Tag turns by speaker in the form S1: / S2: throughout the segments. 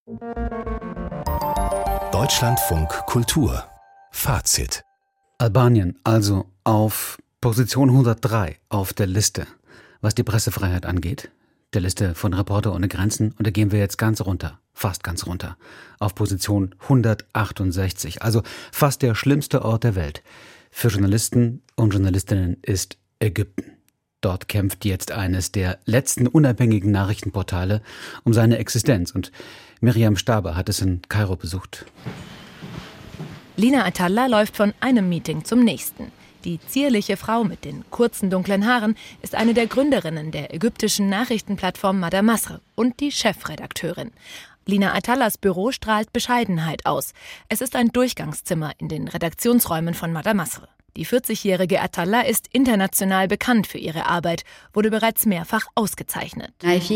S1: Deutschlandfunk Kultur Fazit.
S2: Albanien also auf Position 103 auf der Liste, was die Pressefreiheit angeht. Der Liste von Reporter ohne Grenzen. Und da gehen wir jetzt ganz runter, fast ganz runter, auf Position 168. Also fast der schlimmste Ort der Welt für Journalisten und Journalistinnen ist Ägypten. Dort kämpft jetzt eines der letzten unabhängigen Nachrichtenportale um seine Existenz. Und Miriam Staber hat es in Kairo besucht.
S3: Lina Atallah läuft von einem Meeting zum nächsten. Die zierliche Frau mit den kurzen dunklen Haaren ist eine der Gründerinnen der ägyptischen Nachrichtenplattform Madamasr und die Chefredakteurin. Lina Atallahs Büro strahlt Bescheidenheit aus. Es ist ein Durchgangszimmer in den Redaktionsräumen von Madamasr. Die 40-jährige Atallah ist international bekannt für ihre Arbeit, wurde bereits mehrfach ausgezeichnet.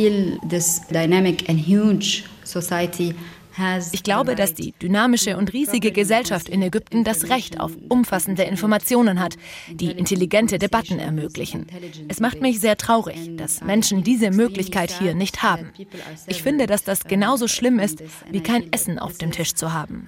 S3: Ich glaube, dass die dynamische und riesige Gesellschaft in Ägypten das Recht auf umfassende Informationen hat, die intelligente Debatten ermöglichen. Es macht mich sehr traurig, dass Menschen diese Möglichkeit hier nicht haben. Ich finde, dass das genauso schlimm ist, wie kein Essen auf dem Tisch zu haben.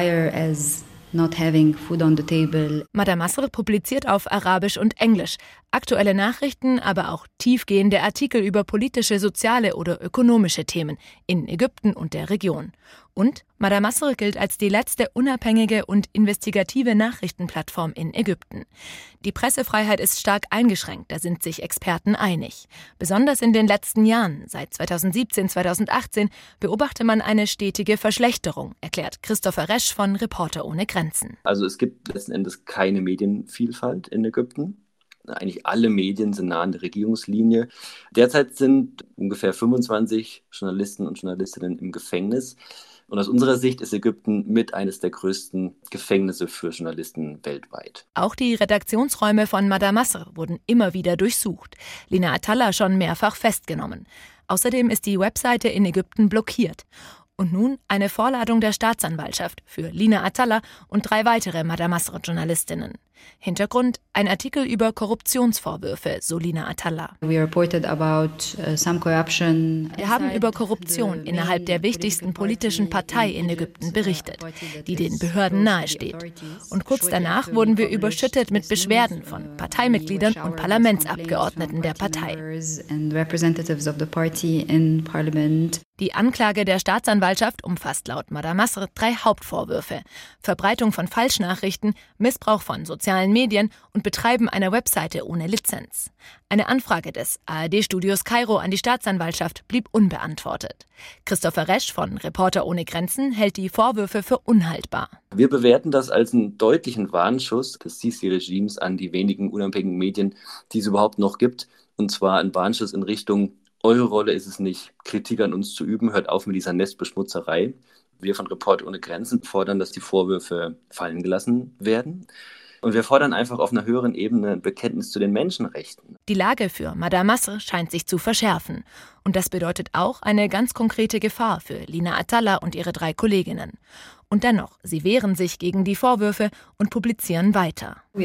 S3: Madamasr publiziert auf Arabisch und Englisch aktuelle Nachrichten, aber auch tiefgehende Artikel über politische, soziale oder ökonomische Themen in Ägypten und der Region. Und Madamasr gilt als die letzte unabhängige und investigative Nachrichtenplattform in Ägypten. Die Pressefreiheit ist stark eingeschränkt, da sind sich Experten einig. Besonders in den letzten Jahren, seit 2017, 2018, beobachte man eine stetige Verschlechterung, erklärt Christopher Resch von Reporter ohne Grenzen.
S4: Also es gibt letzten Endes keine Medienvielfalt in Ägypten. Eigentlich alle Medien sind nah an der Regierungslinie. Derzeit sind ungefähr 25 Journalisten und Journalistinnen im Gefängnis. Und aus unserer Sicht ist Ägypten mit eines der größten Gefängnisse für Journalisten weltweit.
S3: Auch die Redaktionsräume von Madamasr wurden immer wieder durchsucht. Lina Atallah schon mehrfach festgenommen. Außerdem ist die Webseite in Ägypten blockiert. Und nun eine Vorladung der Staatsanwaltschaft für Lina Atallah und 3 weitere Madamasr-Journalistinnen. Hintergrund: ein Artikel über Korruptionsvorwürfe, so Lina Atallah. Wir haben über Korruption innerhalb der wichtigsten politischen Partei in Ägypten berichtet, die den Behörden nahesteht. Und kurz danach wurden wir überschüttet mit Beschwerden von Parteimitgliedern und Parlamentsabgeordneten der Partei. Die Anklage der Staatsanwaltschaft umfasst laut Madamasr 3 Hauptvorwürfe: Verbreitung von Falschnachrichten, Missbrauch von sozialen Medien und Betreiben einer Webseite ohne Lizenz. Eine Anfrage des ARD-Studios Kairo an die Staatsanwaltschaft blieb unbeantwortet. Christopher Resch von Reporter ohne Grenzen hält die Vorwürfe für unhaltbar.
S4: Wir bewerten das als einen deutlichen Warnschuss des Sisi-Regimes an die wenigen unabhängigen Medien, die es überhaupt noch gibt. Und zwar ein Warnschuss in Richtung: Eure Rolle ist es nicht, Kritik an uns zu üben, hört auf mit dieser Nestbeschmutzerei. Wir von Reporter ohne Grenzen fordern, dass die Vorwürfe fallen gelassen werden. Und wir fordern einfach auf einer höheren Ebene ein Bekenntnis zu den Menschenrechten.
S3: Die Lage für Madamasr scheint sich zu verschärfen. Und das bedeutet auch eine ganz konkrete Gefahr für Lina Atallah und ihre 3 Kolleginnen. Und dennoch, sie wehren sich gegen die Vorwürfe und publizieren weiter. Wir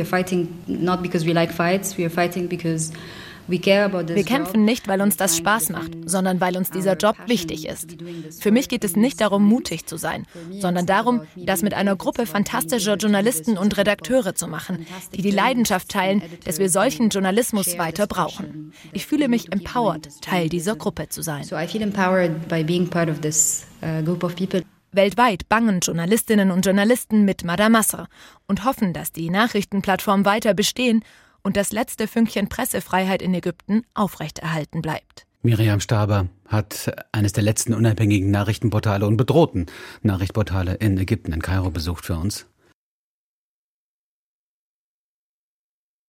S3: kämpfen nicht, weil uns das Spaß macht, sondern weil uns dieser Job wichtig ist. Für mich geht es nicht darum, mutig zu sein, sondern darum, das mit einer Gruppe fantastischer Journalisten und Redakteure zu machen, die die Leidenschaft teilen, dass wir solchen Journalismus weiter brauchen. Ich fühle mich empowered, Teil dieser Gruppe zu sein. Weltweit bangen Journalistinnen und Journalisten mit Madamasr und hoffen, dass die Nachrichtenplattform weiter bestehen und das letzte Fünkchen Pressefreiheit in Ägypten aufrechterhalten bleibt.
S2: Miriam Staber hat eines der letzten unabhängigen Nachrichtenportale und bedrohten Nachrichtenportale in Ägypten, in Kairo, besucht für uns.